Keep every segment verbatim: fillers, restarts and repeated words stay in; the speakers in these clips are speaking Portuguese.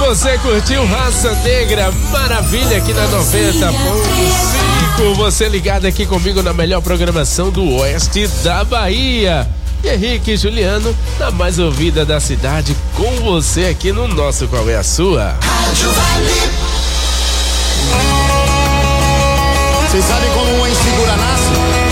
Você curtiu Raça Negra, maravilha aqui na noventa ponto cinco. Você ligado aqui comigo na melhor programação do oeste da Bahia. E Henrique e Juliano, na mais ouvida da cidade, com você aqui no nosso Qual é a Sua? Rádio Vale. Vocês sabem como uma insegura nasce?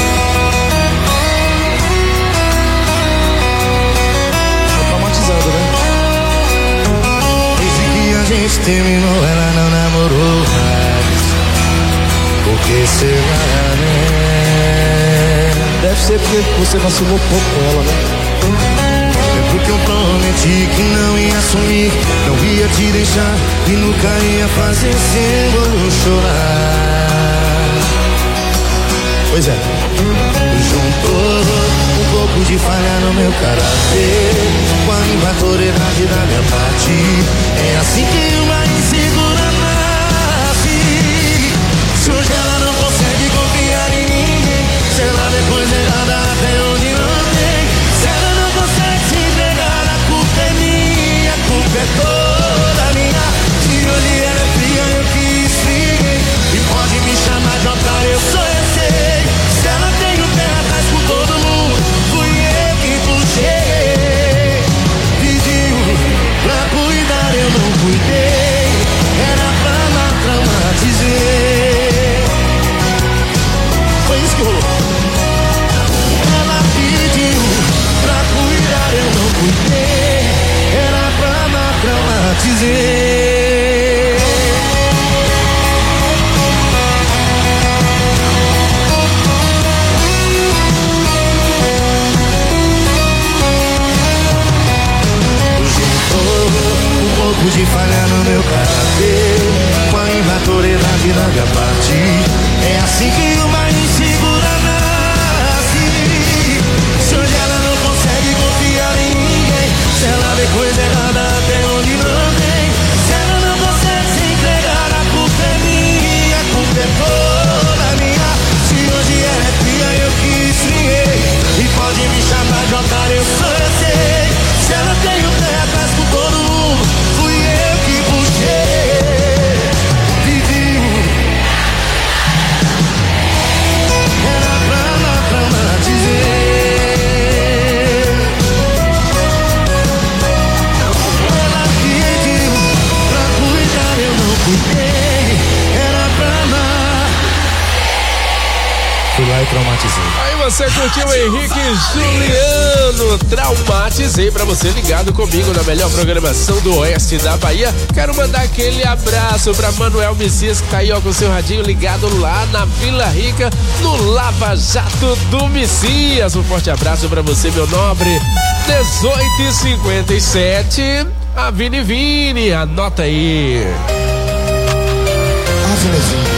Tô traumatizado, né? Desde que a gente terminou, ela não namorou mais. Porque será, né? Deve ser porque você vacilou pouco com ela, né? É porque eu prometi que não ia sumir, não ia te deixar e nunca ia fazer símbolo chorar. Pois é, juntou um pouco de falha no meu caráter com a invatoridade da minha parte. É assim que uma insegura nasce. Se hoje ela não consegue confiar em ninguém, se ela depois errada até onde não tem, se ela não consegue se entregar, a culpa é minha, a culpa é toda minha. Se hoje ela é fria, eu que esfriei, e pode me chamar de otário, eu sou eu sei. Se ela tem o pé atrás com todo mundo, fui eu que puxei. Pediu pra cuidar, eu não cuidei, era pra não traumatizei. Foi isso que rolou. Ela pediu pra cuidar, eu não cuidei, era pra não traumatizei. Um pouco de falha no meu caráter com a invatoridade da minha parte. É assim que uma insegura nasce. Se hoje ela não consegue confiar em ninguém, se ela vê coisa errada até onde não tem, se ela não consegue se entregar, a culpa é minha, a culpa é toda minha. Se hoje ela é fria, eu que esfriei, e pode me chamar de otário, eu sou eu sei. Se ela tem o pé atrás com todo mundo, fui eu que puxei. Pediu, era pra não traumatizei. Ela pediu pra cuidar, eu não cuidei, era pra não. Fui lá e traumatizei. Aí você curtiu o Henrique e Juliano, Traumatizei, pra você ligado comigo na melhor programação do oeste da Bahia. Quero mandar aquele abraço pra Manuel Messias, que tá aí ó, com seu radinho ligado lá na Vila Rica, no Lava Jato do Messias. Um forte abraço pra você, meu nobre. dezoito e cinquenta e sete, a Vini Vini, anota aí. Ah, Vinizinho.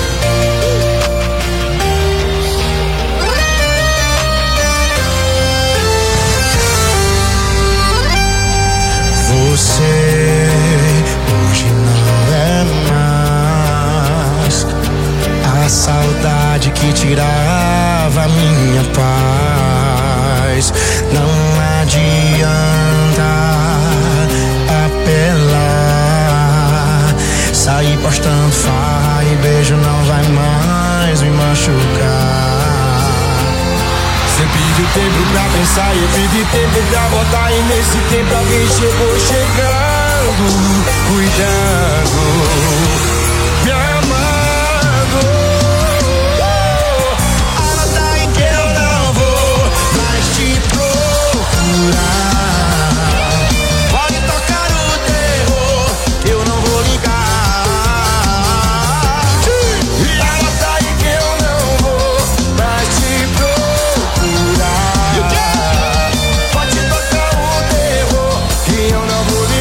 Você hoje não é mais a saudade que tirava minha paz. Não adianta apelar, sair postando farra e beijo não vai mais me machucar. Você pediu tempo pra pensar e eu pedi tempo pra voltar, e nesse tempo alguém chegou chegando, cuidando, me amando. Anota aí que eu não vou mais te procurar. Pode tocar o terror, eu não vou ligar. E anota aí que eu não vou mais te procurar. Pode tocar o terror, que eu não vou ligar.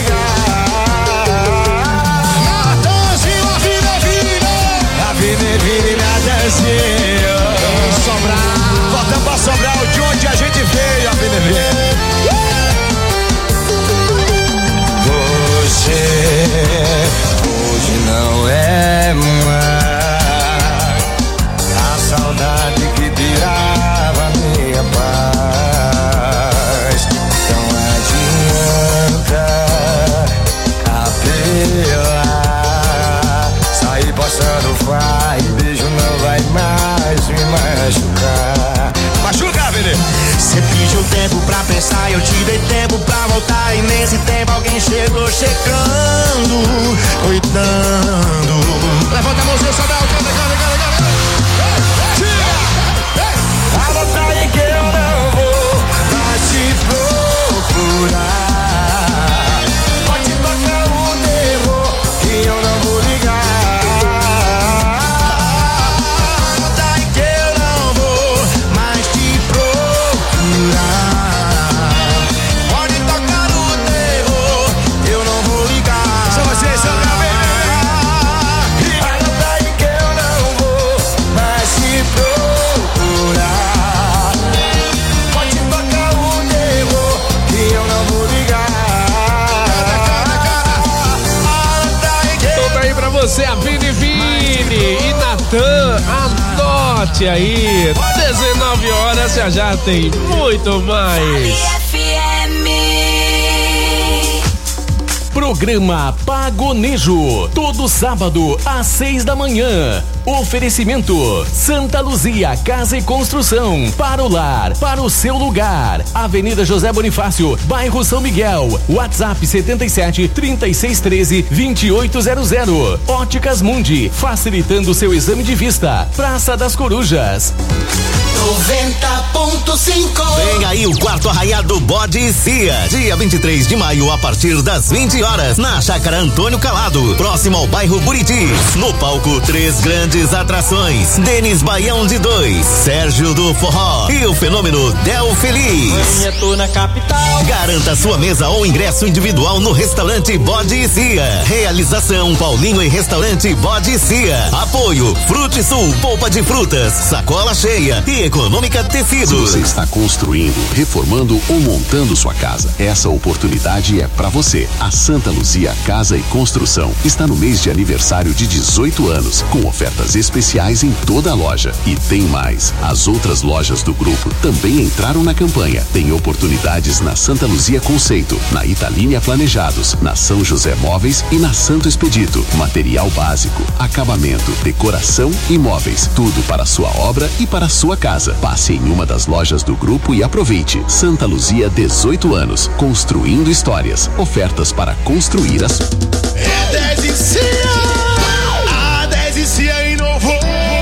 gente aí. dezenove horas, já já tem muito mais. F M. Programa Pagonejo, todo sábado às seis da manhã. Oferecimento Santa Luzia Casa e Construção, para o lar, para o seu lugar. Avenida José Bonifácio, bairro São Miguel. WhatsApp setenta e sete, trinta e seis, treze, vinte e oito zero zero. Óticas Mundi, facilitando seu exame de vista. Praça das Corujas. noventa ponto cinco. Vem aí o quarto arraiado Bode e Cia, dia vinte e três de maio, a partir das vinte horas, na Chácara Antônio Calado, próximo ao bairro Buritis. No palco, três grandes atrações: Denis Baião de dois, Sérgio do Forró e o fenômeno Del Feliz. Eu tô na capital. Garanta sua mesa ou ingresso individual no restaurante Bode e Cia. Realização Paulinho e Restaurante Bode e Cia. Apoio Frute Sul, polpa de frutas, sacola cheia e Econômica Tecidos. Se você está construindo, reformando ou montando sua casa, essa oportunidade é para você. A Santa Luzia Casa e Construção está no mês de aniversário de dezoito anos, com ofertas especiais em toda a loja. E tem mais, as outras lojas do grupo também entraram na campanha. Tem oportunidades na Santa Luzia Conceito, na Italínia Planejados, na São José Móveis e na Santo Expedito. Material básico, acabamento, decoração e móveis, tudo para a sua obra e para a sua casa. Passe em uma das lojas do grupo e aproveite. Santa Luzia, dezoito anos, construindo histórias. Ofertas para construir as... É dez e Cia, a dez e Cia inovou.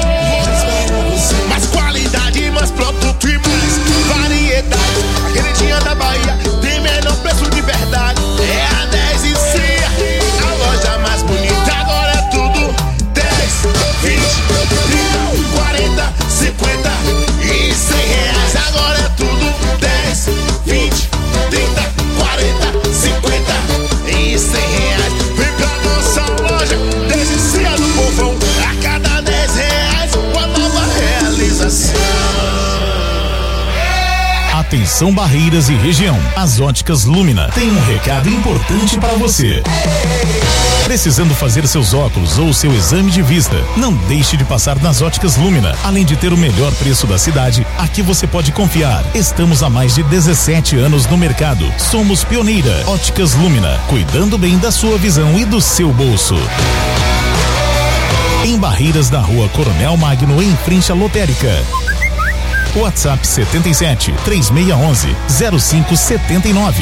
Mais qualidade, mais produto e mais variedade. A queridinha da Bahia tem menor preço de verdade. É a dez e Cia, a loja mais bonita. Agora é tudo dez, vinte, trinta, quarenta, cinquenta e cem reais. Agora é tudo dez, vinte, trinta, quarenta, cinquenta e cem reais. Vem pra nossa loja, dez e Cia do povão. A cada dez reais, uma nova realização. Atenção Barreiras e região. As Óticas Lumina tem um recado importante para você. Precisando fazer seus óculos ou seu exame de vista? Não deixe de passar nas Óticas Lumina. Além de ter o melhor preço da cidade, aqui você pode confiar. Estamos há mais de dezessete anos no mercado. Somos pioneira. Óticas Lumina, cuidando bem da sua visão e do seu bolso. Em Barreiras, na Rua Coronel Magno, em frente à lotérica. WhatsApp setenta e sete, três seis um um, zero cinco sete nove.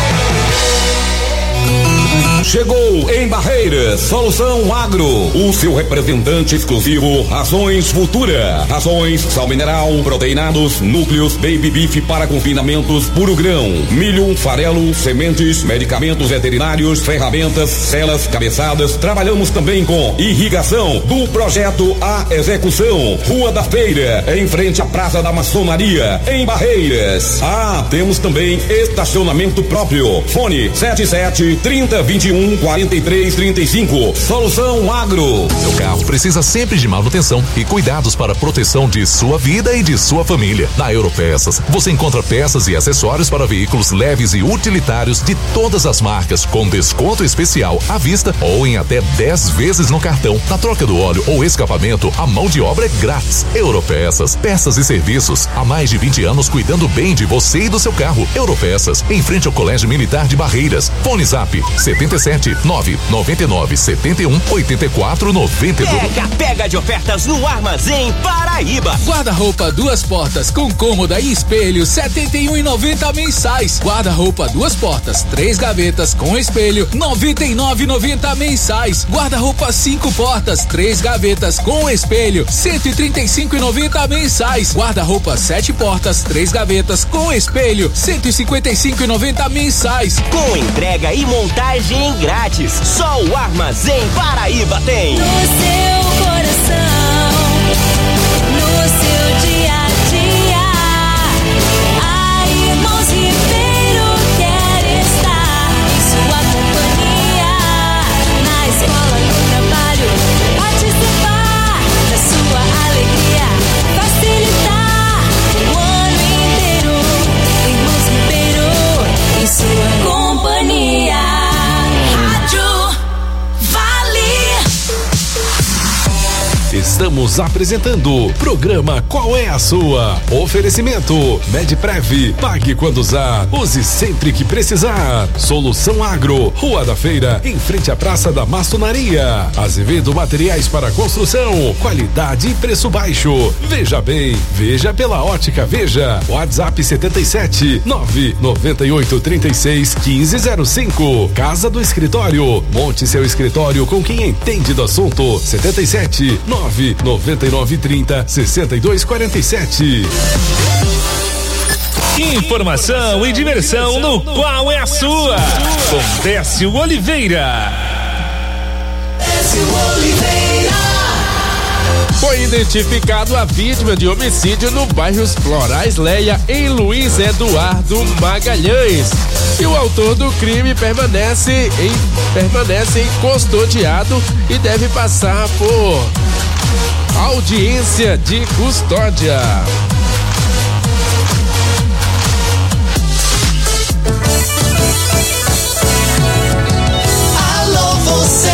Chegou em Barreiras, Solução Agro, o seu representante exclusivo Rações Futura. Rações, sal mineral, proteinados, núcleos, baby beef para confinamentos, puro grão, milho, farelo, sementes, medicamentos veterinários, ferramentas, celas, cabeçadas. Trabalhamos também com irrigação, do projeto à execução. Rua da Feira, em frente à Praça da Maçonaria, em Barreiras. Ah, temos também estacionamento próprio. Fone sete sete, trinta, vinte e um, quarenta e três, trinta e cinco. Solução Agro. Seu carro precisa sempre de manutenção e cuidados para a proteção de sua vida e de sua família. Na Europeças, você encontra peças e acessórios para veículos leves e utilitários de todas as marcas, com desconto especial à vista ou em até dez vezes no cartão. Na troca do óleo ou escapamento, a mão de obra é grátis. Europeças, peças e serviços. Há mais de vinte anos cuidando bem de você e do seu carro. Europeças, em frente ao Colégio Militar de Barreiras. Fone Zap setenta e sete, nove nove nove, setenta e um, oitenta e quatro, noventa e dois. Pega, pega de ofertas no Armazém Paraíba. Guarda-roupa duas portas com cômoda e espelho, setenta e um e noventa mensais. Guarda-roupa duas portas, três gavetas com espelho, noventa e nove e noventa mensais. Guarda-roupa cinco portas, três gavetas com espelho, cento e trinta e cinco e noventa mensais. Guarda-roupa sete portas, três gavetas com espelho, cento e cinquenta e cinco e noventa mensais. Com entrega e montagem grátis. Só o Armazém Paraíba tem. No seu coração, no seu dia a dia, a Irmãos Ribeiro quer estar em sua companhia. Na escola, no trabalho, participar da sua alegria, facilitar o ano inteiro. Irmãos Ribeiro em sua companhia. Estamos apresentando programa Qual é a Sua? Oferecimento Medprev, pague quando usar, use sempre que precisar. Solução Agro, Rua da Feira, em frente à Praça da Maçonaria. Azevedo Materiais para Construção, qualidade e preço baixo. Veja bem, veja pela Ótica Veja. WhatsApp setenta e sete, nove noventa e oito, trinta e seis, quinze zero cinco. Casa do Escritório, monte seu escritório com quem entende do assunto. setenta e sete, nove noventa e nove, trinta, sessenta e dois, quarenta e sete. Informação e diversão no Qual é a Sua? Com Décio Oliveira. Décio Oliveira. Foi identificado a vítima de homicídio no bairro Florais Leia, em Luiz Eduardo Magalhães. E o autor do crime permanece em, permanece em custodiado e deve passar por audiência de custódia. Alô, você.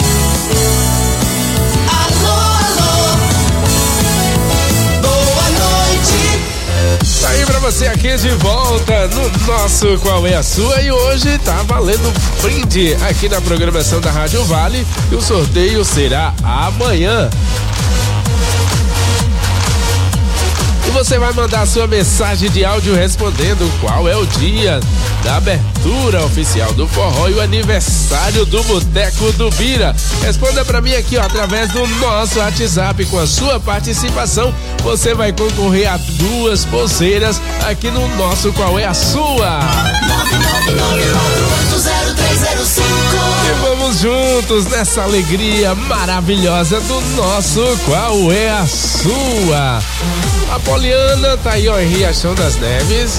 Tá aí pra você aqui de volta no nosso Qual é a Sua, e hoje tá valendo brinde aqui na programação da Rádio Vale, e o sorteio será amanhã. E você vai mandar a sua mensagem de áudio respondendo qual é o dia da abertura oficial do forró e o aniversário do Boteco do Bira. Responda pra mim aqui, ó, através do nosso WhatsApp. Com a sua participação, você vai concorrer a duas pulseiras aqui no nosso Qual é a Sua? E vamos juntos nessa alegria maravilhosa do nosso Qual é a Sua? A Poliana tá aí, ó, em Riachão das Neves.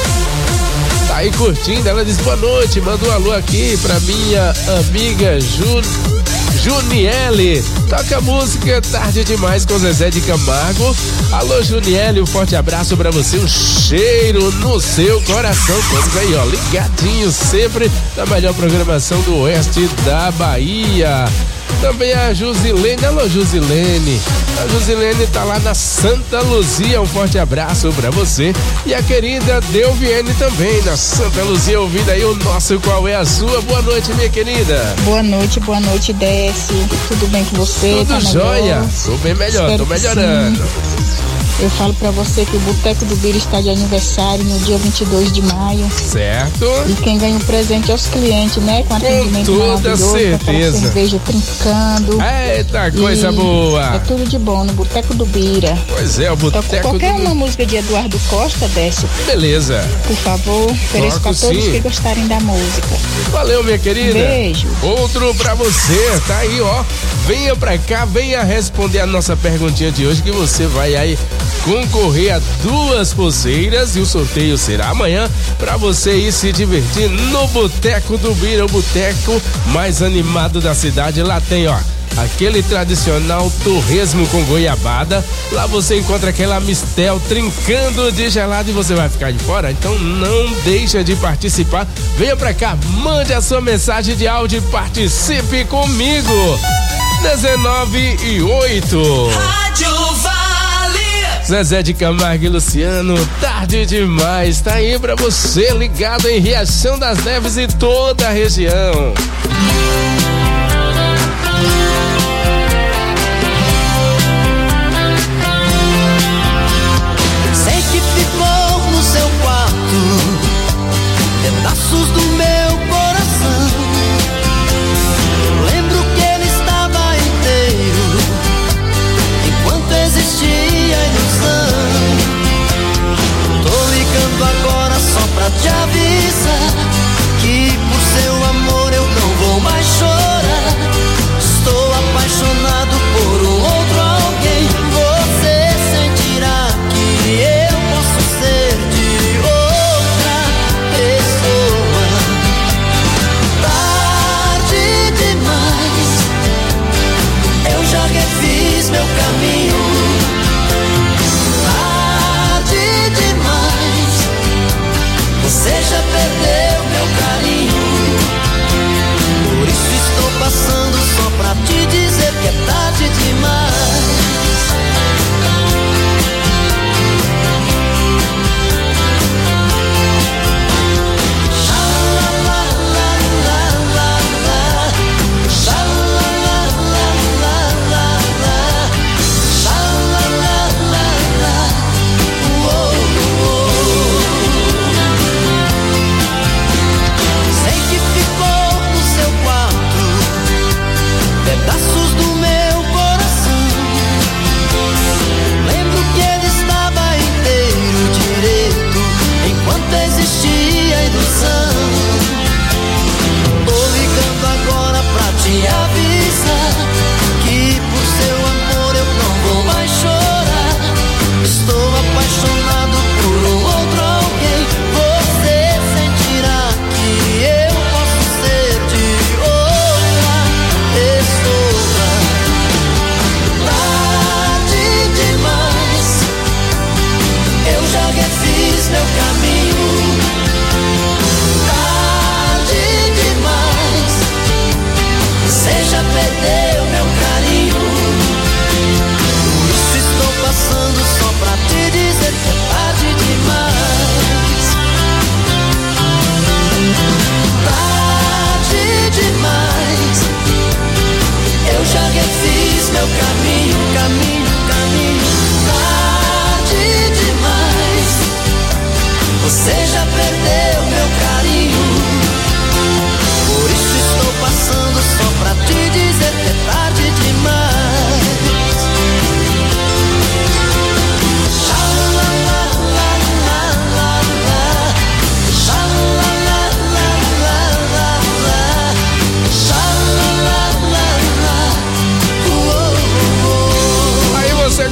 Tá aí curtindo, ela diz boa noite, manda um alô aqui pra minha amiga Ju, Juniele. Toca a música Tarde Demais com Zezé de Camargo. Alô, Juniele, um forte abraço pra você, um cheiro no seu coração. Todos aí, ó, ligadinho sempre na melhor programação do oeste da Bahia. Também a Jusilene, alô Jusilene, a Jusilene tá lá na Santa Luzia, um forte abraço pra você. E a querida Delviene também na Santa Luzia, ouvindo aí o nosso Qual é a Sua? Boa noite, minha querida. Boa noite, boa noite, Décio, tudo bem com você? Tudo tá jóia, tô bem melhor, Espero tô melhorando. Eu falo pra você que o Boteco do Bira está de aniversário no dia vinte e dois de maio. Certo. E quem ganha o presente é os clientes, né? Com atendimento Com toda maravilhoso, certeza. com cerveja trincando. Eita, coisa E boa. É tudo de bom no Boteco do Bira. Pois é, o Então, Boteco qualquer do uma música de Eduardo Costa, Décio. Beleza. Por favor, ofereço pra Toco todos sim. que gostarem da música. Valeu, minha querida. Beijo. Outro pra você, tá aí, ó. Venha pra cá, venha responder a nossa perguntinha de hoje, que você vai aí concorrer a duas pulseiras, e o sorteio será amanhã pra você ir se divertir no Boteco do Bira, o boteco mais animado da cidade. Lá tem, ó, aquele tradicional torresmo com goiabada. Lá você encontra aquela mistel trincando de gelado e você vai ficar de fora? Então não deixa de participar. Venha pra cá, mande a sua mensagem de áudio e participe comigo. dezenove e oito. Rádio Vale. Zezé de Camargo e Luciano, Tarde Demais, tá aí pra você, ligado em Riachão das Neves e toda a região. Sei que ficou no seu quarto pedaços do meu coração. Lembro que ele estava inteiro enquanto existia ilusão. Tô ligando agora só pra te avisar que por seu amor eu não vou mais chorar.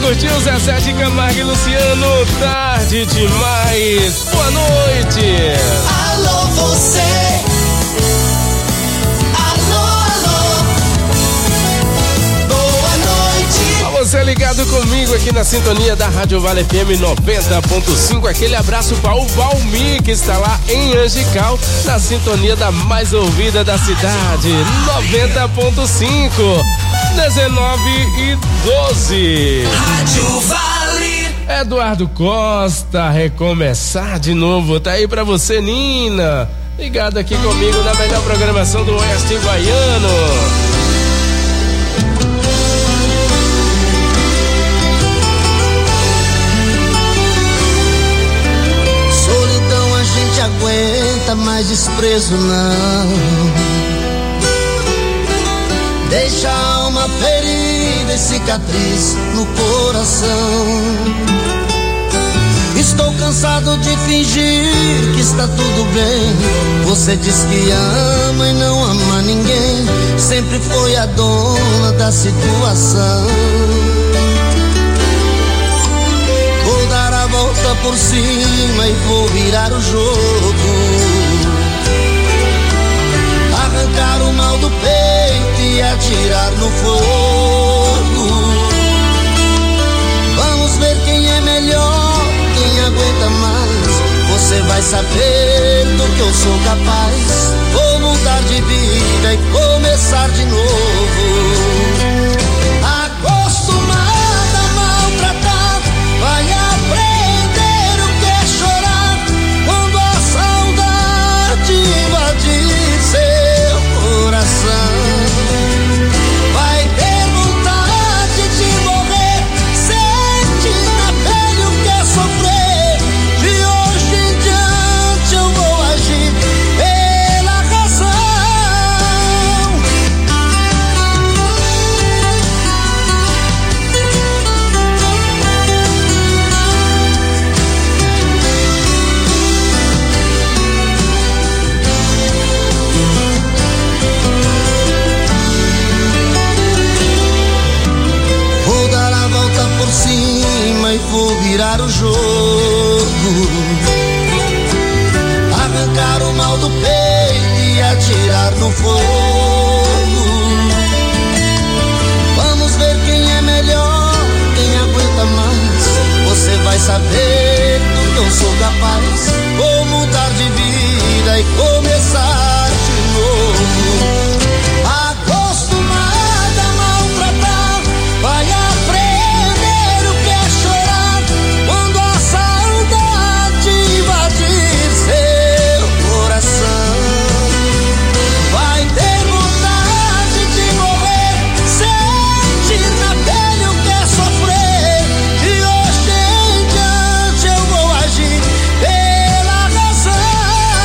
curtiu Zé Sete, Camargo e Luciano? Tarde demais. Boa noite. Alô, você. Alô, alô. Boa noite. Pra você ligado comigo aqui na sintonia da Rádio Vale F M noventa ponto cinco. Aquele abraço para o Valmir, que está lá em Angical, na sintonia da mais ouvida da cidade, noventa ponto cinco. dezenove e doze. Rádio Vale. Eduardo Costa, recomeçar de novo. Tá aí pra você, Nina. Ligado aqui comigo na melhor programação do Oeste Baiano. Solidão a gente aguenta, mas desprezo não. Deixa a alma ferida e cicatriz no coração. Estou cansado de fingir que está tudo bem. Você diz que ama e não ama ninguém. Sempre foi a dona da situação. Vou dar a volta por cima e vou virar o jogo. Arrancar o mal do peito e atirar no fogo. Vamos ver quem é melhor, quem aguenta mais. Você vai saber do que eu sou capaz. Vou mudar de vida e começar de novo. Acostumada a maltratar, vai aprender o que é chorar quando a saudade invadir seu coração. Vai ter vontade de morrer, sente na pele o que é sofrer. De hoje em diante eu vou agir pela razão. Vou dar a volta por cima e vou virar o jogo. Arrancar o mal do peito e atirar no fogo. Vamos ver quem é melhor, quem aguenta mais. Você vai saber do que eu sou capaz. Vou mudar de vida e começar de novo. Acostumada a maltratar, vai aprender o que é chorar quando a saudade invadir seu coração. Vai ter vontade de morrer, sente na pele o que é sofrer. De hoje em diante eu vou agir pela razão.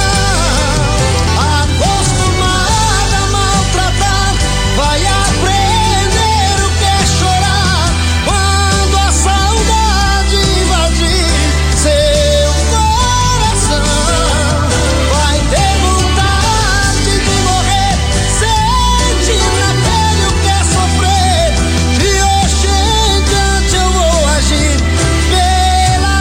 Acostumada a maltratar, vai aprender o que é chorar quando a saudade invadir seu coração. Vai ter vontade de morrer, sente na pele o que é sofrer. De hoje em diante eu vou agir pela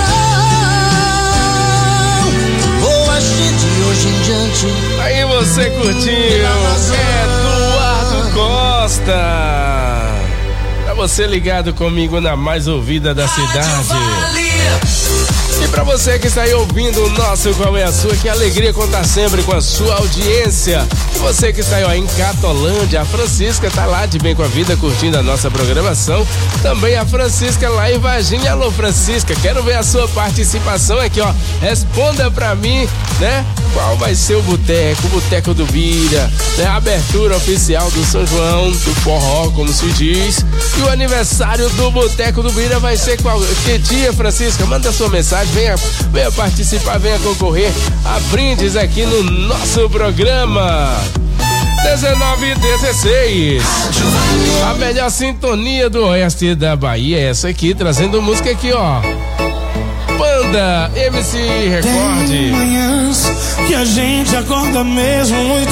razão. Vou agir de hoje em diante. Aí você curtiu Eduardo Costa. Pra você ligado comigo na mais ouvida da cidade. E pra você que está aí ouvindo o nosso Qual é a Sua, que alegria contar sempre com a sua audiência. E você que está aí ó, em Catolândia, a Francisca tá lá de bem com a vida curtindo a nossa programação. Também a Francisca lá em Varginha. Alô Francisca, quero ver a sua participação aqui ó. Responda pra mim, né? Qual vai ser o boteco, o boteco do Bira, né? A abertura oficial do São João, do forró, como se diz. E o aniversário do boteco do Bira vai ser qual? Que dia, Francisca? Manda sua mensagem, venha, venha participar, venha concorrer a brindes aqui no nosso programa. dezenove e dezesseis. A melhor sintonia do oeste da Bahia é essa aqui, trazendo música aqui, ó. Banda M C Record. Tem manhãs que a gente acorda mesmo muito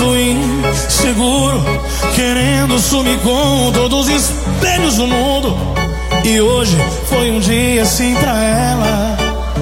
inseguro, querendo sumir com todos os espelhos do mundo. E hoje foi um dia assim pra ela.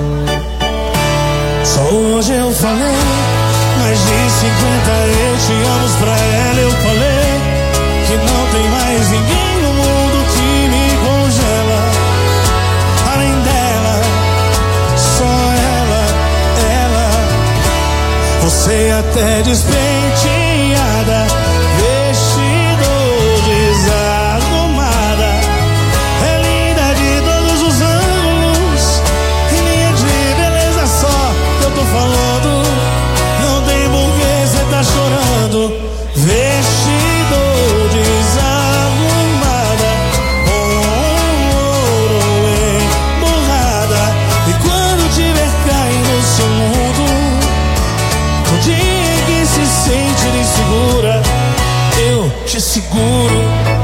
Só hoje eu falei mais de cinquenta eu te amo pra ela. Eu falei que não tem mais ninguém no mundo que me congela. Além dela, só ela, ela. Você até despenteada, vestido desarrumada, é linda de todos os ângulos, linha de beleza só que eu tô falando. Não tem porquê cê tá chorando. Vestido desarrumada, com ouro emburrada. E quando tiver caindo no seu mundo, no dia em que se sente insegura, eu te seguro.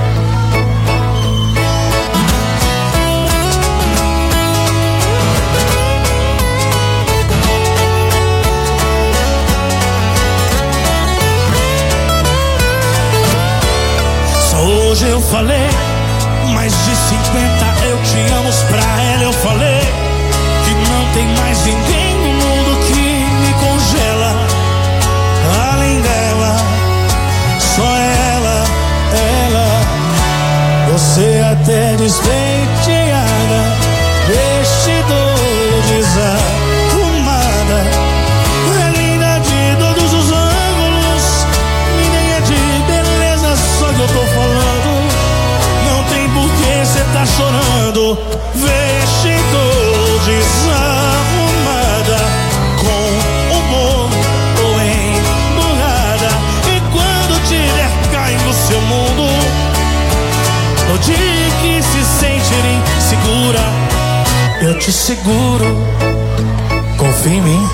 Hoje eu falei mais de cinquenta eu te amo pra ela. Eu falei que não tem mais ninguém no mundo que me congela. Além dela, só ela, ela. Você até despenteada, vestido desarrumada, é linda de todos os ângulos, linha de beleza só que eu tô falando. Cê tá chorando, vestido desarrumada, com humor ou emburrada. E quando tiver caindo no seu mundo, no dia que se sentir insegura, eu te seguro. Confia em mim.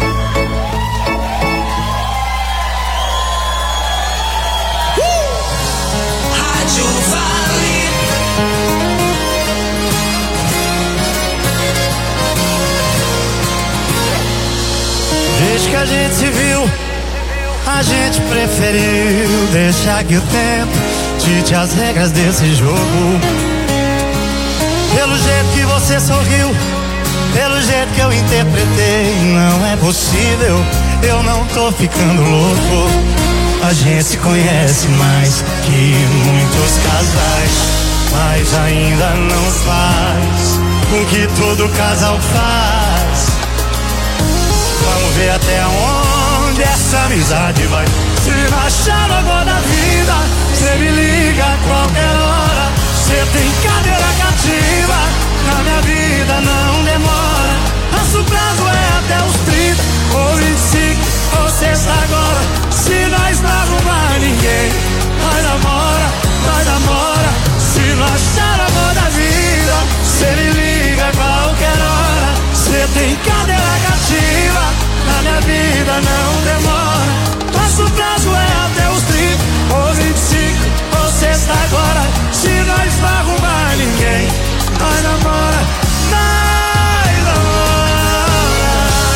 Desde que a gente se viu, a gente preferiu deixar que o tempo dite as regras desse jogo. Pelo jeito que você sorriu, pelo jeito que eu interpretei, não é possível, eu não tô ficando louco. A gente se conhece mais que muitos casais, mas ainda não faz o que todo casal faz. Vamos ver até onde essa amizade vai. Se achar agora da vida, cê me liga a qualquer hora. Cê tem cadeira cativa, na minha vida não demora. Nosso prazo é até os trinta ou vinte e cinco ou sexta agora. Se nós não arrumar ninguém, nós namora, nós namora. Se não achar amor da vida, cê me liga a qualquer hora. Cê tem cadeira cativa, na minha vida não demora. Nosso prazo é até os trinta ou vinte e cinco ou sexta agora. Se nós não arrumar ninguém, nós namora, nós namora.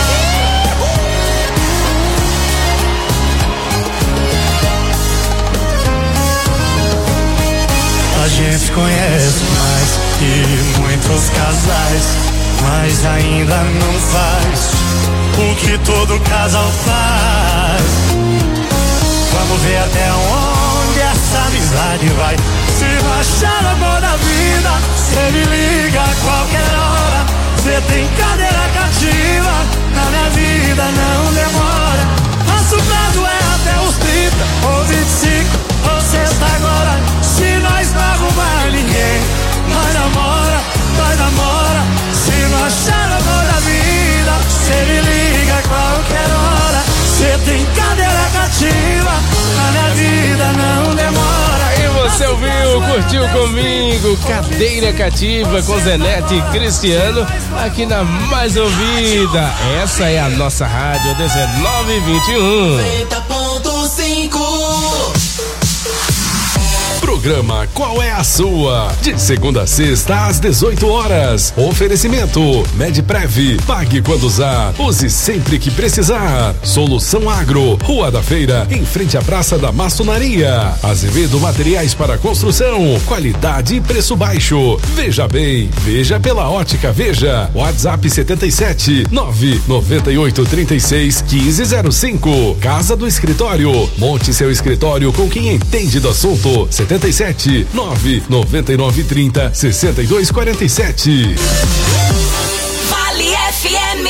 A gente conhece mais que muitos casais, mas ainda não faz o que todo casal faz. Vamos ver até onde essa amizade vai. Se não achar amor da vida, cê me liga a qualquer hora. Cê tem cadeira cativa, na minha vida não demora. Nosso prazo é até os trinta ou vinte e cinco ou sexta agora. Se nós não arrumar ninguém, nós namora, nós namora. Se não achar amor da vida, cê me liga a qualquer hora. Cê tem cadeira cativa, na minha vida não demora. E você ouviu, curtiu comigo Cadeira Cativa com Zenete e Cristiano aqui na Mais Ouvida. Essa é a nossa rádio dezenove e vinte e um. noventa ponto cinco Programa Qual é a Sua? De segunda a sexta às dezoito horas. Oferecimento Medprev. Pague quando usar. Use sempre que precisar. Solução Agro. Rua da Feira, em frente à Praça da Maçonaria. Azevedo Materiais para Construção. Qualidade e preço baixo. Veja bem, veja pela Ótica Veja. WhatsApp setenta e sete, nove noventa e oito, trinta e seis, quinze zero cinco. Casa do Escritório. Monte seu escritório com quem entende do assunto. setenta e sete, nove noventa e nove, trinta, sessenta e dois, quarenta e sete. Vale F M.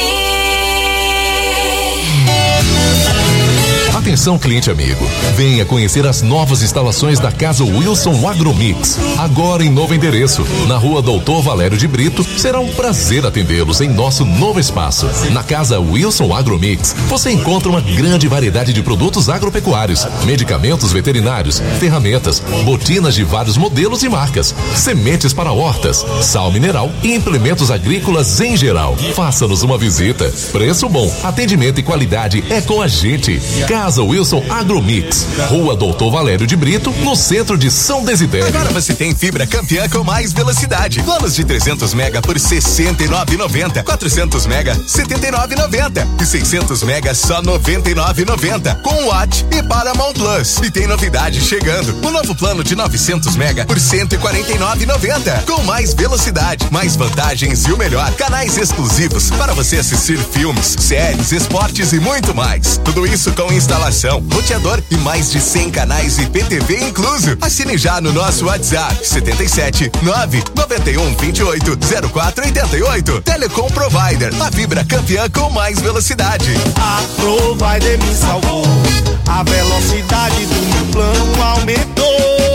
Atenção, cliente amigo. Venha conhecer as novas instalações da Casa Wilson Agromix. Agora em novo endereço, na Rua Doutor Valério de Brito. Será um prazer atendê-los em nosso novo espaço. Na Casa Wilson Agromix, você encontra uma grande variedade de produtos agropecuários, medicamentos veterinários, ferramentas, botinas de vários modelos e marcas, sementes para hortas, sal mineral e implementos agrícolas em geral. Faça-nos uma visita. Preço bom, atendimento e qualidade é com a gente. Casa Wilson Agromix, Rua Doutor Valério de Brito, no centro de São Desidério. Agora você tem fibra campeã com mais velocidade. Planos de trezentos mega por sessenta e nove reais e noventa centavos, quatrocentos mega setenta e nove reais e noventa centavos e seiscentos mega só noventa e nove reais e noventa centavos com Watt e Paramount Plus. E tem novidade chegando, o novo plano de novecentos mega por cento e quarenta e nove reais e noventa centavos com mais velocidade, mais vantagens e o melhor, canais exclusivos para você assistir filmes, séries, esportes e muito mais. Tudo isso com instalação, roteador e mais de cem canais e P T V incluso. Assine já no nosso WhatsApp setenta e sete, nove noventa e um, vinte e oito, zero quatro oitenta e oito. Telecom Provider, a fibra campeã com mais velocidade. A Provider me salvou, a velocidade do meu plano aumentou.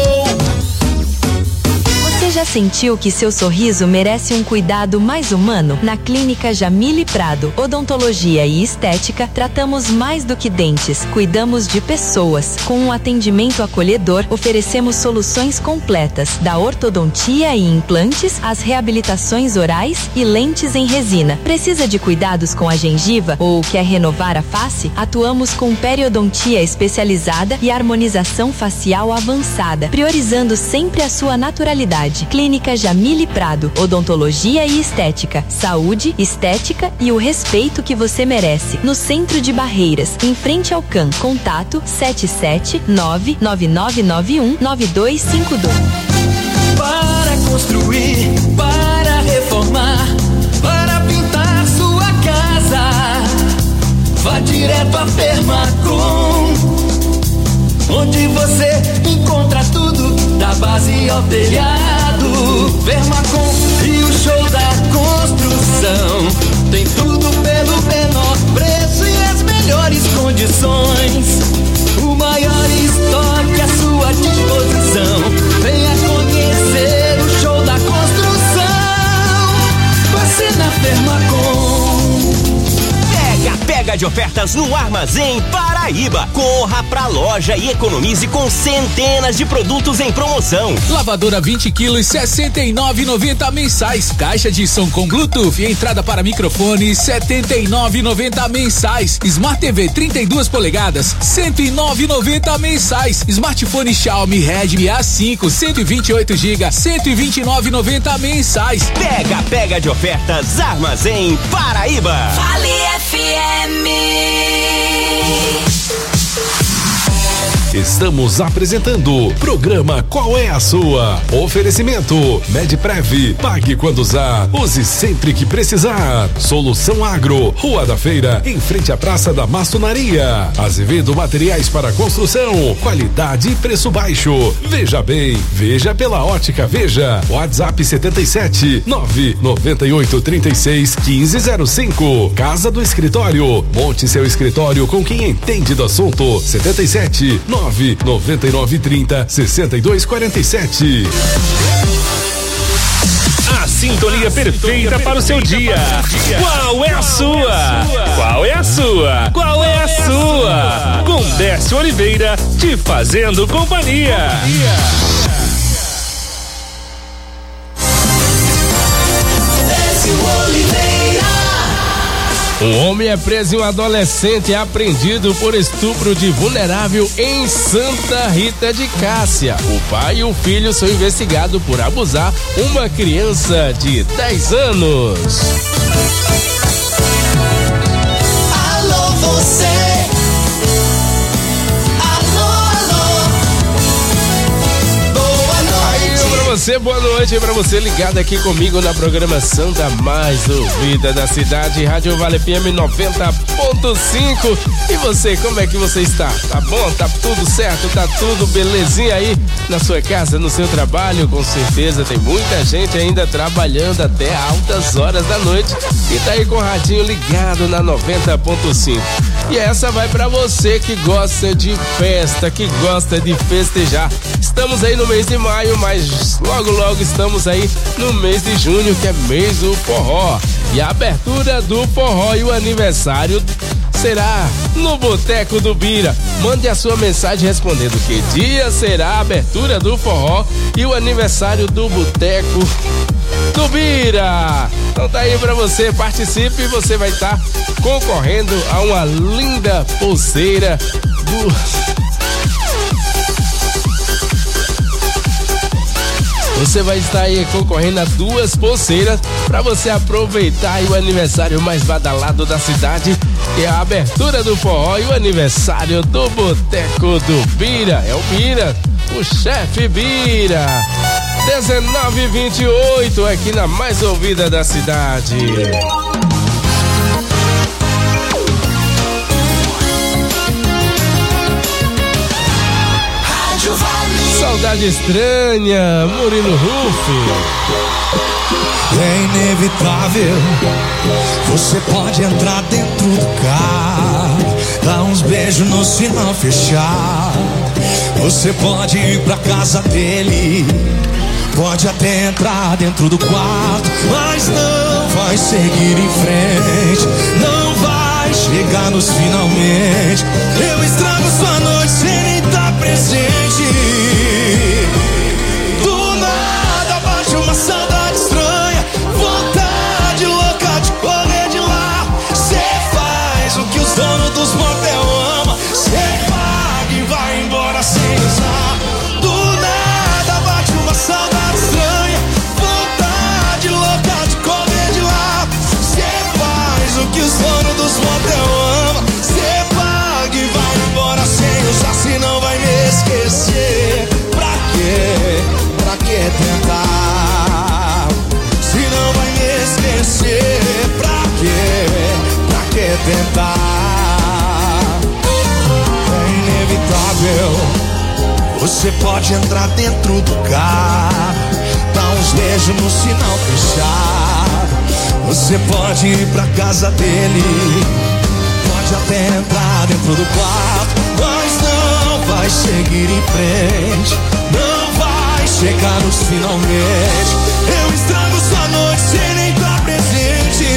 Você já sentiu que seu sorriso merece um cuidado mais humano? Na Clínica Jamile Prado, Odontologia e Estética, tratamos mais do que dentes, cuidamos de pessoas. Com um atendimento acolhedor, oferecemos soluções completas, da ortodontia e implantes, às reabilitações orais e lentes em resina. Precisa de cuidados com a gengiva ou quer renovar a face? Atuamos com periodontia especializada e harmonização facial avançada, priorizando sempre a sua naturalidade. Clínica Jamile Prado, Odontologia e Estética, saúde, estética e o respeito que você merece. No centro de Barreiras, em frente ao C A M. Contato sete sete, nove nove nove nove um, nove dois cinco dois. Para construir, para reformar, para pintar sua casa, vá direto a Fermacom, onde você encontra tudo, da base ao telhado. Fermacom e o show da construção, tem tudo pelo menor preço e as melhores condições. O maior estoque à sua disposição. Venha conhecer o show da construção, você na Fermacom. Pega, pega de ofertas no Armazém Paraíba. Corra pra loja e economize com centenas de produtos em promoção. Lavadora vinte quilos, sessenta e nove reais e noventa centavos mensais. Caixa de som com Bluetooth e entrada para microfone, setenta e nove reais e noventa centavos mensais. Smart T V trinta e duas polegadas, cento e nove reais e noventa centavos mensais. Smartphone Xiaomi Redmi A cinco, cento e vinte e oito gigas, cento e vinte e nove reais e noventa centavos mensais. Pega, pega de ofertas Armazém Paraíba. Vale F M. Estamos apresentando o programa Qual é a Sua? Oferecimento Medprev. Pague quando usar. Use sempre que precisar. Solução Agro. Rua da Feira, em frente à Praça da Maçonaria. Azevedo Materiais para Construção. Qualidade e preço baixo. Veja bem, veja pela Ótica Veja. WhatsApp setenta e sete, nove noventa e oito, trinta e seis, quinze zero cinco. Casa do Escritório. Monte seu escritório com quem entende do assunto. setenta e sete, nove noventa e nove, trinta, sessenta e dois, quarenta e sete. A sintonia perfeita para o seu dia. Qual é a sua? Qual é a sua? Qual é a sua? Com Décio Oliveira te fazendo companhia. Décio Oliveira. Um homem é preso e um adolescente é apreendido por estupro de vulnerável em Santa Rita de Cássia. O pai e o filho são investigados por abusar uma criança de dez anos. Alô, você. Você, boa noite pra você ligado aqui comigo na programação da mais ouvida da cidade, Rádio Vale F M noventa ponto cinco. E você, como é que você está? Tá bom? Tá tudo certo? Tá tudo belezinha aí na sua casa, no seu trabalho? Com certeza tem muita gente ainda trabalhando até altas horas da noite e tá aí com o radinho ligado na noventa ponto cinco. E essa vai pra você que gosta de festa, que gosta de festejar. Estamos aí no mês de maio, mas logo logo estamos aí no mês de junho, que é mês do forró. E a abertura do forró e o aniversário será no Boteco do Bira. Mande a sua mensagem respondendo que dia será a abertura do forró e o aniversário do Boteco do Bira. Então tá aí pra você, participe e você vai estar concorrendo a uma linda pulseira do... Você vai estar aí concorrendo a duas pulseiras para você aproveitar aí o aniversário mais badalado da cidade, que é a abertura do forró e o aniversário do Boteco do Bira. É o Bira, o chefe Bira. dezenove e vinte e oito aqui na mais ouvida da cidade. Saudade estranha, Murilo Rufi. É inevitável, você pode entrar dentro do carro, dar uns beijos no sinal fechar. Você pode ir pra casa dele, pode até entrar dentro do quarto, mas não vai seguir em frente, não vai chegar nos finalmente. Eu estrago sua noite sem nem estar presente. Do nada bate uma saudade estranha, vontade louca de correr de lá. Cê faz o que os donos dos motel amam, cê paga e vai embora sem usar. Do nada bate uma saudade estranha, vontade louca de correr de lá. Cê faz o que os donos dos motel amam, cê paga e vai embora sem usar. Se não vai me esquecer, pra quê? Pra que tentar? Se não vai me esquecer, pra quê? Pra que tentar? É inevitável, você pode entrar dentro do carro, dar uns beijos no sinal fechado. Você pode ir pra casa dele, pode até entrar dentro do quarto, mas não vai seguir em frente, não vai chegar nos finalmente. Eu estrago sua noite sem nem estar presente.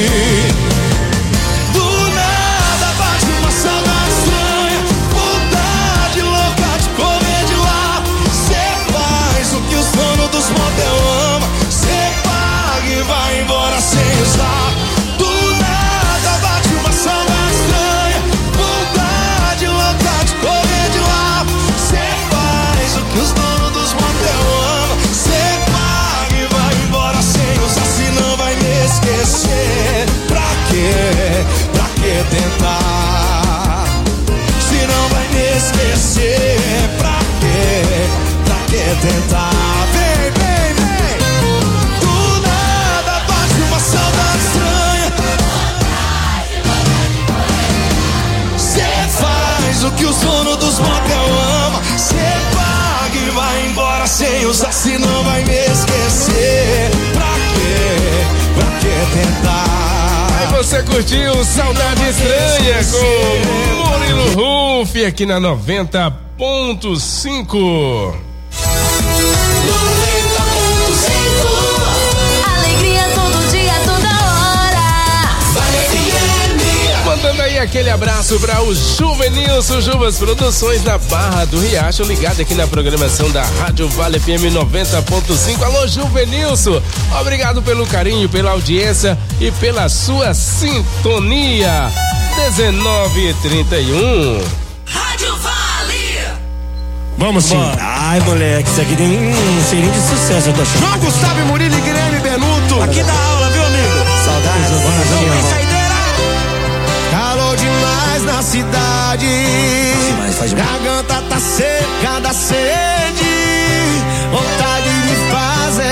Do nada bate uma saudade estranha, vontade louca de correr de lá. Cê faz o que os donos dos motel amam, cê paga e vai embora sem usar. Do nada bate uma saudade estranha, vontade louca de correr de lá. Cê faz o que os donos dos motel amam, cê paga e vai embora sem usar. Se não vai me esquecer, pra quê? Pra que tentar? Se não vai me esquecer, pra quê? Pra que tentar? Vem, vem, vem. Do nada bate uma saudade estranha, cê faz o que os donos dos motel amam, cê paga e vai embora sem usar. Se não vai me esquecer, pra quê? Pra que tentar? Aí você curtiu Saudade Estranha com Murilo Rufi aqui na noventa ponto cinco. Alegria todo dia, toda hora. Mandando aí aquele abraço para o Juvenilson, Juvas Produções na Barra do Riacho, ligado aqui na programação da Rádio Vale F M noventa ponto cinco. Alô, Juvenilson, obrigado pelo carinho, pela audiência e pela sua sintonia. dezenove e trinta e um. Rádio Vale. Vamos sim. Bora. Ai, moleque, isso aqui tem um cheirinho de sucesso, eu tô achando. João Gustavo, Murilo e Guilherme Benuto. Aqui dá aula, viu, amigo? Saudades. Vamos, calor demais na cidade. Demais, faz demais. Garganta tá seca da sede. Vontade de fazer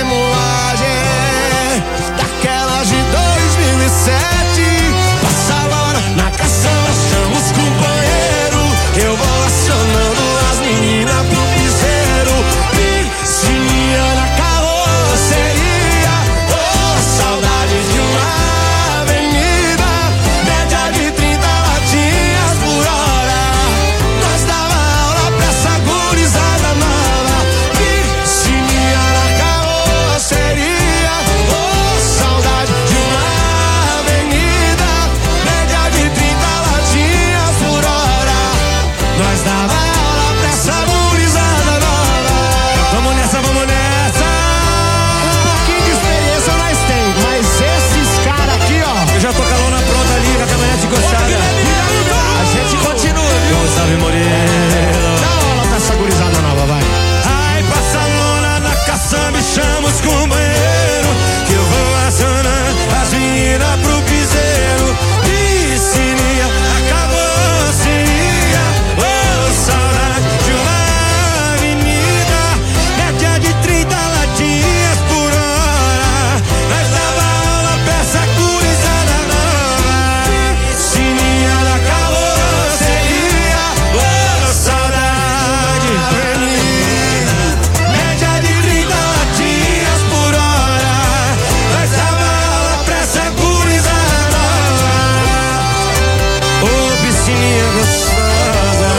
moagem daquelas de dois mil e sete. Passa a hora na caçamba, chama os companheiros. Eu vou acionando as meninas pro piseiro. Piscininha na carroceria. Oh, saudade de uma avenida. Média de trinta latinhas por hora. Nós dava aula pra essa gurizada nova. Piscininha na carroceria. Oh, saudade de uma avenida. Média de trinta latinhas por hora. Nós dava aula pra essa gurizada nova. Vamos nessa, vamos nessa. Um pouquinho de experiência nós temos, mas esses caras aqui, ó. Eu já tô com a lona pronta ali, com a caminhonete encostada. A gente continua, viu? Salve, Moreira. Dá aula pra essa gurizada nova, vai. Ai, passa a lona na caçamba e chama os companheiros. Que eu vou acionando as meninas pro piseiro. Piscininha, acabou, seria. Oh, saudade de uma avenida. Média de trinta latinhas por hora. Nós dava aula pra essa gurizada nova. Piscininha na carroceria. Oh, saudade de menina. Média de trinta latinhas por hora. Nós dava aula pra essa gurizada nova. Oh, piscininha gostosa.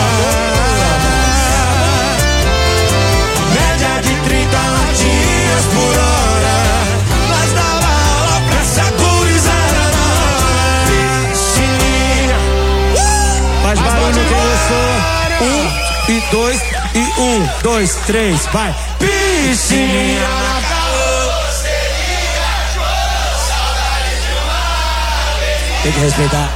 Média de trinta latinhas por hora. Nós dava aula pra essa gurizada nova. Piscininha. Faz barulho quem gostou. Um e dois e um, dois, três, vai. Piscininha na carroceria. Saudade de uma. Tem que respeitar.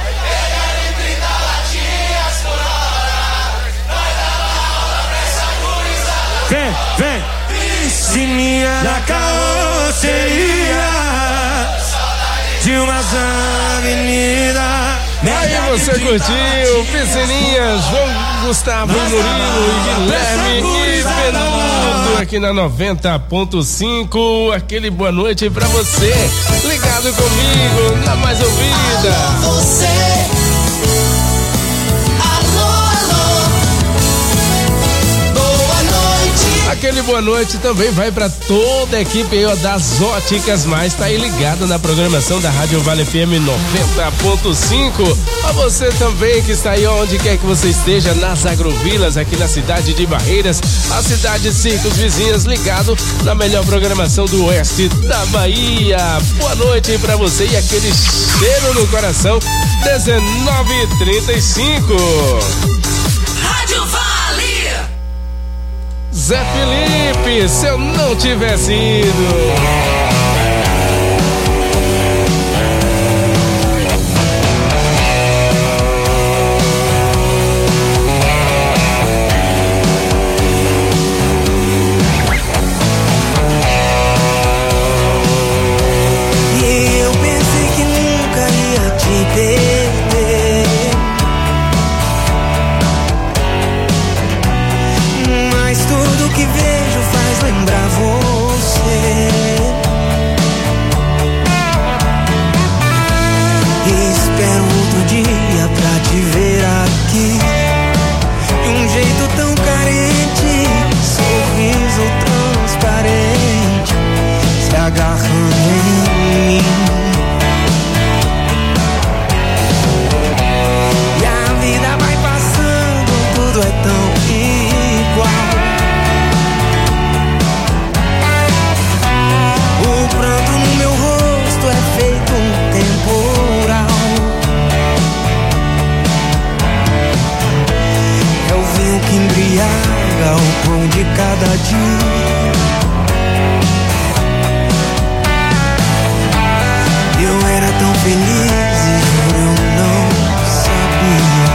Vem, vem. Piscininha na carroceria. De umas avenidas. Aí você curtiu Piscininha, João Gustavo, Murilo e Guilherme e Benuto aqui na noventa ponto cinco. Aquele boa noite pra você, ligado comigo na mais ouvida. Alô, você. Alô, alô. Boa noite. Aquele boa noite também vai pra toda a equipe aí, ó, das Óticas Mais, tá aí ligado na programação da Rádio Vale F M noventa ponto cinco. A você também que está aí onde quer que você esteja, nas agrovilas aqui na cidade de Barreiras, a cidade de Circos vizinhas, ligado na melhor programação do oeste da Bahia. Boa noite aí pra você e aquele cheiro no coração. dezenove e trinta e cinco. Rádio Vale. Zé Felipe, se eu não tivesse ido. Mas tudo que vejo faz lembrar você. o pão de cada dia. Eu era tão feliz e eu não sabia.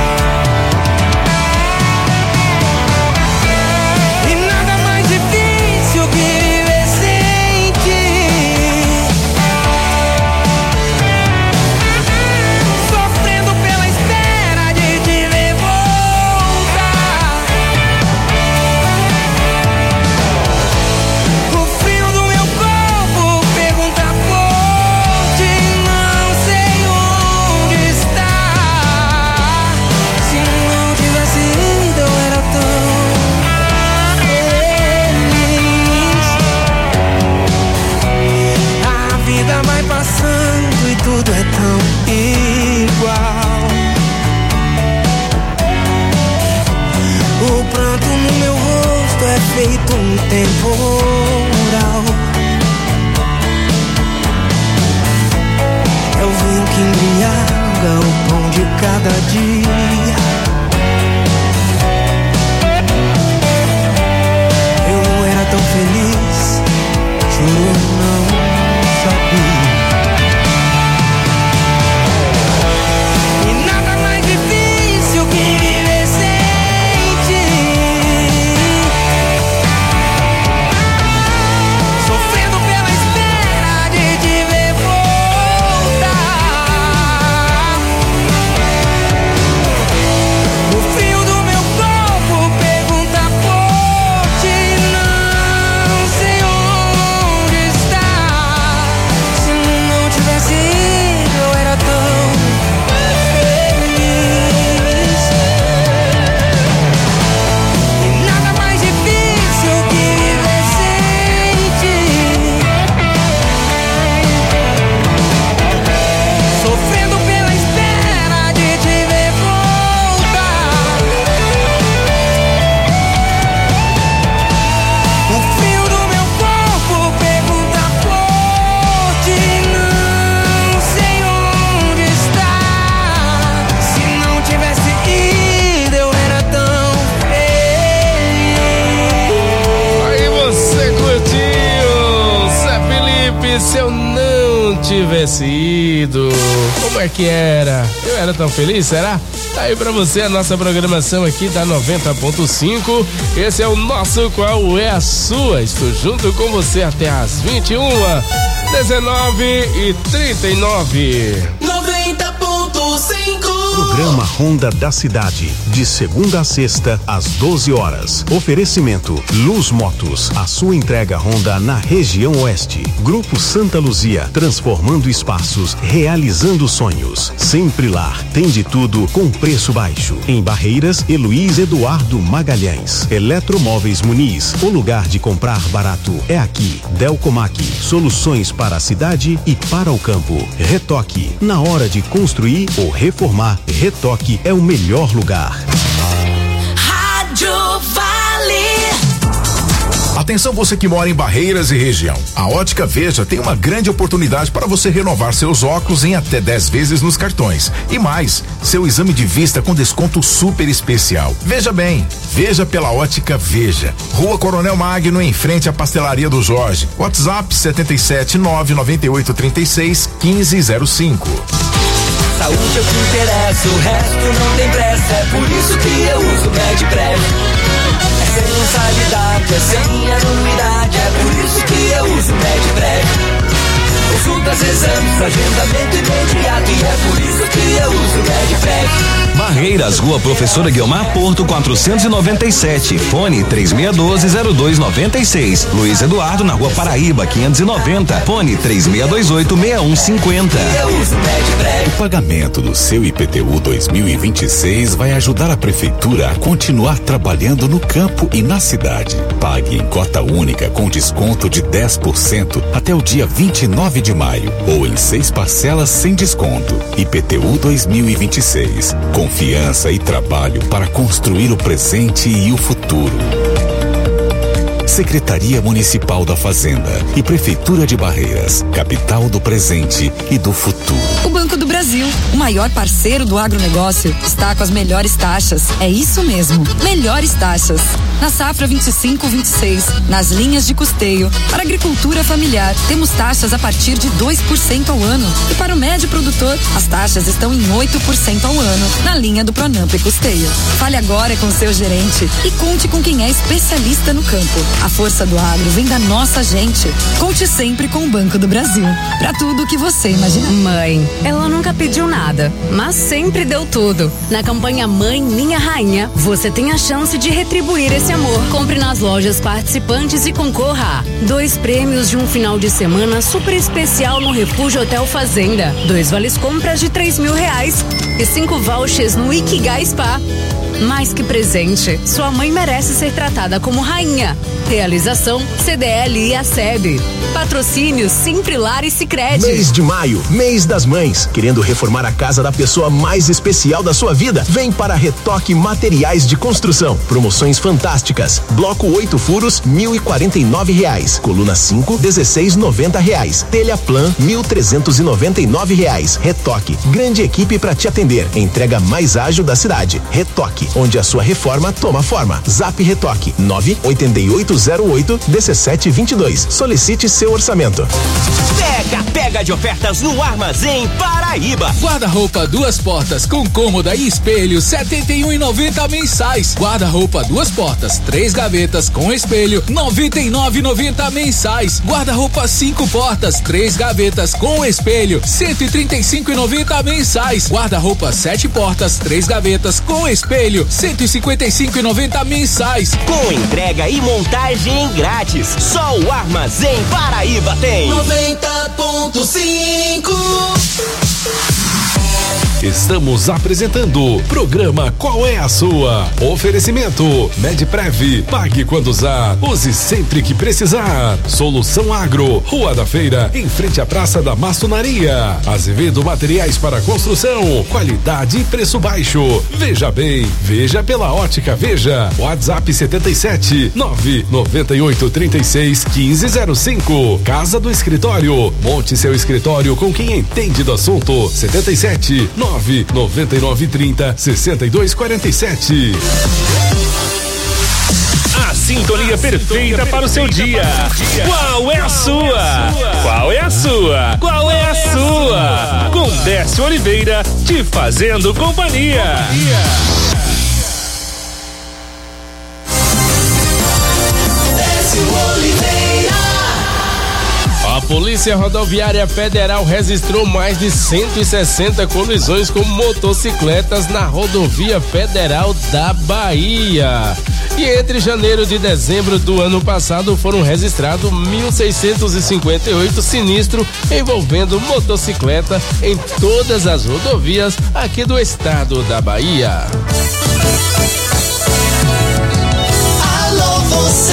E nada mais difícil que viver sem ti. Sofrendo pela espera de te ver voltar. O frio do meu corpo pergunta por ti. Não sei onde está. Se não tivesse ido eu era tão feliz. A vida vai passando e tudo é tão igual. O pranto no meu rosto é feito um temporal. É o vinho que embriaga o pão de cada dia. Eu era tão feliz, juro eu não sabia. E nada mais difícil que viver sem ti. Sofrendo pela espera de te ver voltar. O frio do meu corpo pergunta por ti. Não sei onde está. Se não tivesse ido eu era tão feliz. E nada mais difícil que viver sem ti. Sofrendo pela espera de te ver voltar. O frio do meu corpo pergunta por ti. Não sei onde está. Se não tivesse ido eu era tão feliz. Aí você curtiu, Zé Felipe, se eu não tivesse ido, como é que era? Eu era tão feliz, será? Tá aí pra você a nossa programação aqui da noventa ponto cinco. Esse é o nosso Qual é a Sua? Estou junto com você até às vinte e uma, dezenove e trinta e nove. noventa ponto cinco. Programa Honda da Cidade, de segunda a sexta, às doze horas. Oferecimento Luz Motos, a sua entrega Honda na região oeste. Grupo Santa Luzia, transformando espaços, realizando sonhos. Sempre lá, tem de tudo com preço baixo. Em Barreiras, Heloís Eduardo Magalhães. Eletromóveis Muniz, o lugar de comprar barato é aqui. Delcomac, soluções para a cidade e para o campo. Retoque, na hora de construir ou reformar, Retoque é o melhor lugar. Rádio Vale. Atenção você que mora em Barreiras e região. A Ótica Veja tem uma grande oportunidade para você renovar seus óculos em até dez vezes nos cartões. E mais, seu exame de vista com desconto super especial. Veja bem, veja pela Ótica Veja. Rua Coronel Magno, em frente à Pastelaria do Jorge. WhatsApp setenta e sete, nove nove oito, trinta e seis, quinze zero cinco. Saúde é o que interessa, o resto não tem pressa. É por isso que eu uso Medprev. É sem mensalidade, é sem anuidade. É por isso que eu uso Medprev. Consultas, exames, agendamento imediato. E é por isso que eu uso Medprev. Barreiras, Rua Professora Guiomar Porto, quatrocentos e noventa e sete. Fone três seis um dois, zero dois nove seis. Luiz Eduardo, na Rua Paraíba, quinhentos e noventa. Fone três seis dois oito, seis um cinco zero. O pagamento do seu I P T U dois mil e vinte e seis vai ajudar a prefeitura a continuar trabalhando no campo e na cidade. Pague em cota única com desconto de dez por cento até o dia vinte e nove de maio ou em seis parcelas sem desconto. I P T U dois mil e vinte e seis. Confiança e trabalho para construir o presente e o futuro. Secretaria Municipal da Fazenda e Prefeitura de Barreiras, capital do presente e do futuro. O Banco do Brasil, o maior parceiro do agronegócio, está com as melhores taxas. É isso mesmo, melhores taxas. Na safra vinte e cinco vinte e seis, nas linhas de custeio, para agricultura familiar, temos taxas a partir de dois por cento ao ano. E para o médio produtor, as taxas estão em oito por cento ao ano, na linha do Pronamp e Custeio. Fale agora com seu gerente e conte com quem é especialista no campo. A força do agro vem da nossa gente. Conte sempre com o Banco do Brasil. Para tudo o que você imaginar. Mãe, ela nunca pediu nada, mas sempre deu tudo. Na campanha Mãe Minha Rainha, você tem a chance de retribuir esse amor. Compre nas lojas participantes e concorra a dois prêmios de um final de semana super especial no Refúgio Hotel Fazenda, dois vales compras de três mil reais e cinco vouchers no Ikigai Spa. Mais que presente, sua mãe merece ser tratada como rainha. Realização C D L e a S E B. Patrocínio Simprilar e Sicredi. Mês de maio, mês das mães. Querendo reformar a casa da pessoa mais especial da sua vida? Vem para Retoque Materiais de Construção. Promoções fantásticas. Bloco oito furos, mil e quarenta e nove reais. Coluna cinco, dezesseis noventa reais. Telha Plan, mil trezentos e noventa e nove reais. Retoque, grande equipe para te atender. Entrega mais ágil da cidade. Retoque, onde a sua reforma toma forma. Zap Retoque, nove oito oito zero oito um sete dois dois. Solicite seu orçamento. Pega, pega de ofertas no Armazém Paraíba. Guarda-roupa duas portas com cômoda e espelho, setenta e um reais e noventa centavos mensais. Guarda-roupa duas portas, três gavetas com espelho, noventa e nove reais e noventa centavos mensais. Guarda-roupa cinco portas, três gavetas com espelho, cento e trinta e cinco reais e noventa centavos mensais. Guarda-roupa sete portas, três gavetas com espelho, cento e cinquenta e cinco reais e noventa centavos mensais. Com entrega e montagem grátis. Só o Armazém Paraíba tem. noventa ponto cinco. Estamos apresentando o programa Qual é a Sua? Oferecimento Medprev, pague quando usar, use sempre que precisar. Solução Agro, Rua da Feira, em frente à Praça da Maçonaria. Azevedo Materiais para Construção, qualidade e preço baixo. Veja bem, veja pela Ótica Veja. WhatsApp setenta e sete, nove noventa e oito, trinta e seis, quinze zero cinco. Casa do Escritório, monte seu escritório com quem entende do assunto. setenta e sete, nove noventa e nove, trinta, sessenta e dois, quarenta e sete. A sintonia perfeita para o seu dia. Qual é a sua? Qual é a sua? Qual é a sua? Com Décio Oliveira te fazendo companhia. Décio Oliveira. A Polícia Rodoviária Federal registrou mais de cento e sessenta colisões com motocicletas na Rodovia Federal da Bahia. E entre janeiro e dezembro do ano passado foram registrados mil seiscentos e cinquenta e oito sinistros envolvendo motocicleta em todas as rodovias aqui do estado da Bahia. Alô, você.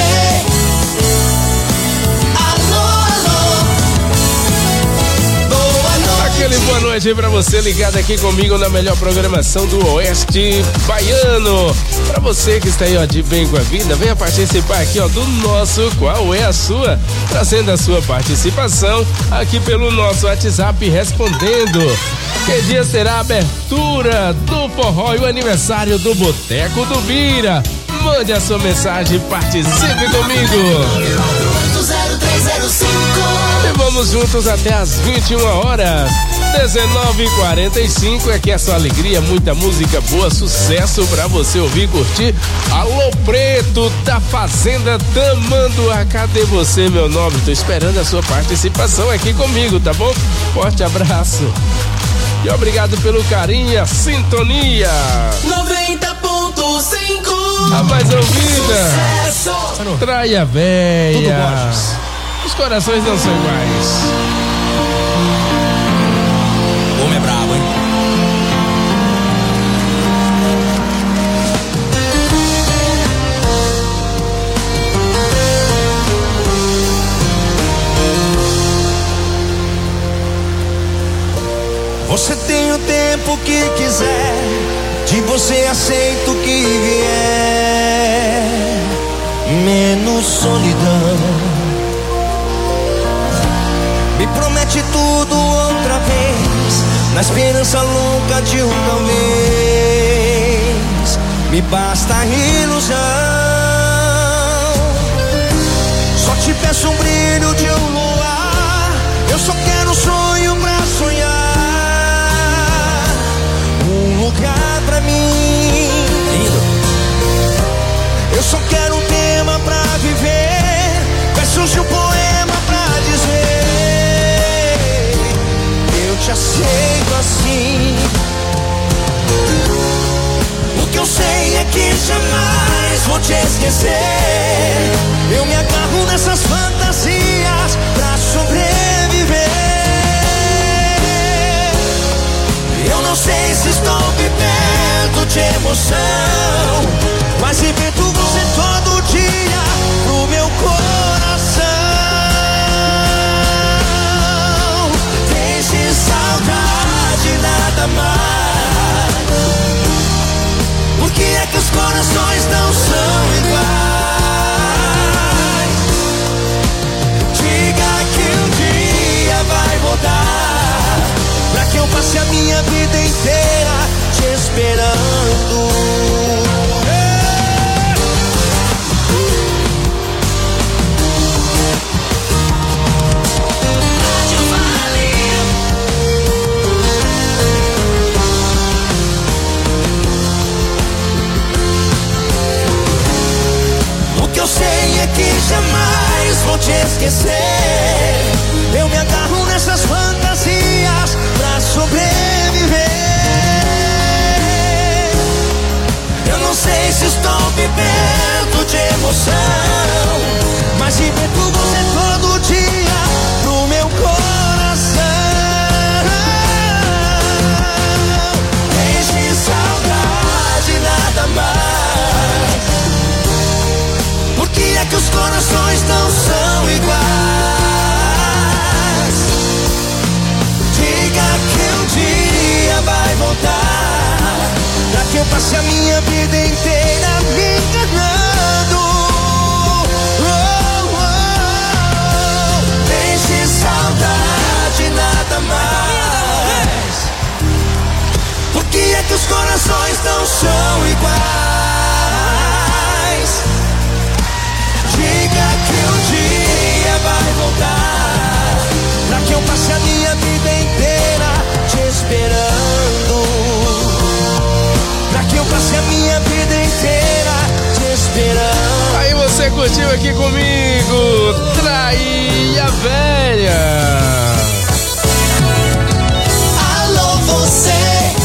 Aquele boa noite aí pra você ligado aqui comigo na melhor programação do Oeste Baiano. Pra você que está aí, ó, de bem com a vida, venha participar aqui, ó, do nosso Qual é a Sua? Trazendo a sua participação aqui pelo nosso WhatsApp respondendo. Que dia será a abertura do forró e o aniversário do Boteco do Bira? Mande a sua mensagem e participe comigo. E vamos juntos até as vinte e uma horas. dezenove e quarenta e cinco. É que é só alegria, muita música boa, sucesso pra você ouvir e curtir. Alô Preto da Fazenda Tamanduá, cadê você, meu nobre? Tô esperando a sua participação aqui comigo, tá bom? Forte abraço. E obrigado pelo carinho e a sintonia. noventa ponto cinco. A mais ouvida. Sucesso. Traia véia. Os corações não são iguais. O homem é brabo, hein? Você tem o tempo que quiser, de você aceito o que vier, menos solidão. Me promete tudo outra vez, na esperança louca de uma vez. Me basta a ilusão. só quero um tema pra viver, versos de um poema pra dizer: eu te aceito assim. O que eu sei é que jamais vou te esquecer. Eu me agarro nessas fantasias pra sobreviver. Eu não sei se estou vivendo de emoção, mas invento você todo dia pro meu coração. Deixe saudade, nada mais. Por que é que os corações não são iguais? Diga que um dia vai voltar, pra que eu passe a minha vida inteira te esperando. O que eu sei é que jamais vou te esquecer. Eu me agarro nessas fantasias pra sobreviver. Eu não sei se estou vivendo de emoção, mas invento você todo dia pro meu coração. Deixe saudade, nada mais. Por que é que os corações não são iguais? Diga que um dia vai voltar, pra que eu passe a minha vida inteira me enganando. Oh, oh, oh. Deixe saudade, nada mais. Por que é que os corações não são iguais? Diga que um dia vai voltar, pra que eu passe a minha vida inteira te esperando. Pra que eu passe a minha vida inteira te esperando. Aí você curtiu aqui comigo, Traía Velha. Alô, você.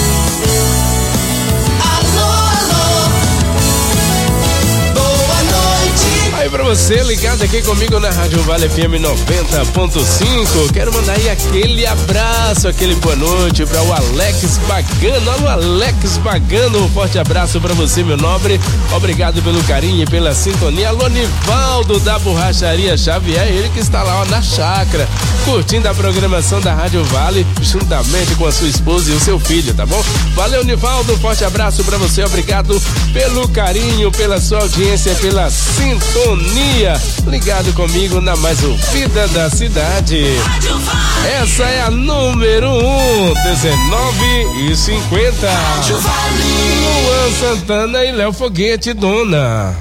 Aí pra você ligado aqui comigo na Rádio Vale F M noventa ponto cinco, quero mandar aí aquele abraço, aquele boa noite pra o Alex Bagano. Alô, Alex Bagano, um forte abraço pra você, meu nobre. Obrigado pelo carinho e pela sintonia. Alô, Nivaldo da Borracharia Xavier, ele que está lá ó, na chácara, curtindo a programação da Rádio Vale, juntamente com a sua esposa e o seu filho, tá bom? Valeu, Nivaldo, um forte abraço pra você. Obrigado pelo carinho, pela sua audiência, pela sintonia. Ligado comigo na mais ouvida da cidade. Essa é a número um, dezenove e cinquenta. Luan Santana e Léo Foguete, dona.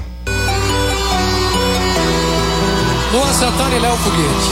Luan Santana e Léo Foguete.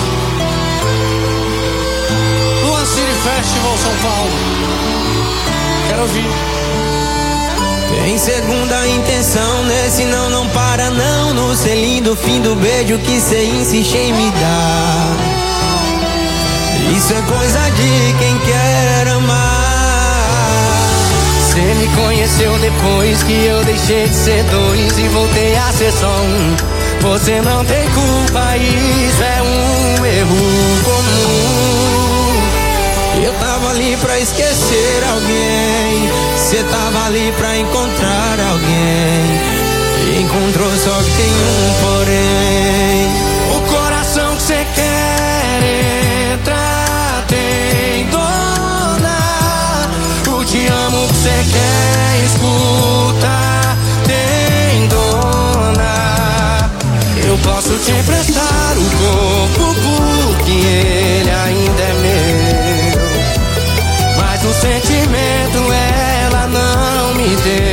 Luan City Festival São Paulo. Quero ouvir. Tem segunda intenção nesse não, não para não. No selinho do fim do beijo que cê insiste em me dar. Isso é coisa de quem quer amar. Cê me conheceu depois que eu deixei de ser dois e voltei a ser só um. Você não tem culpa, isso é um erro comum. Eu tava ali pra esquecer alguém, cê tava ali pra encontrar alguém. Encontrou só que tem um porém. O coração que cê quer entrar tem dona. O te amo que cê quer escutar tem dona. Eu posso te emprestar o corpo porque ele ainda é meu, mas o sentimento ela não me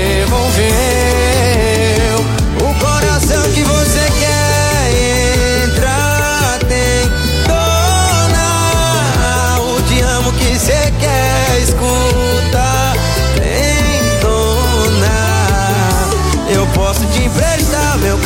devolveu. O coração que você quer entrar tem dona. O te amo que você quer escutar tem dona. Eu posso te emprestar meu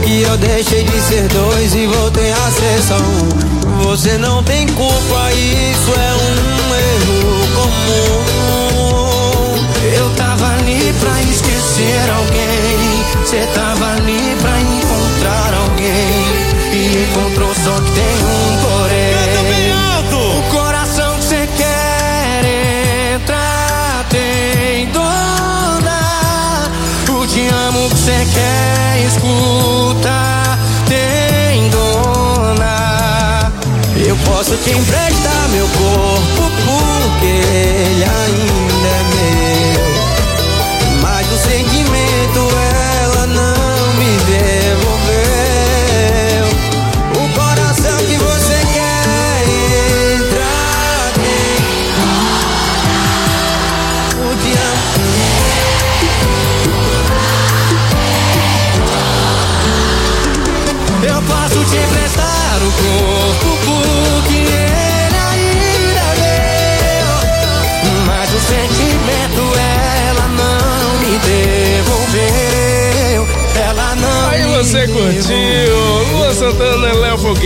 que eu deixei de ser dois e voltei a ser só um. Você não tem culpa, isso é um erro comum. Eu tava ali pra esquecer alguém, cê tava ali pra encontrar alguém, e encontrou, só que tem um porém. O coração que cê quer entrar tem dona. O te amo que cê quer escutar tem dona. Eu posso te emprestar meu corpo porque ele ainda é meu, mas o sentimento ela não me devolveu. O coração que você quer entrar tem o te amo. Eu posso te emprestar o corpo porque ele ainda é meu, mas o sentimento ela não me devolveu. Ela não Aí me você devolveu. curtiu Luan Santana, Léo Foguete.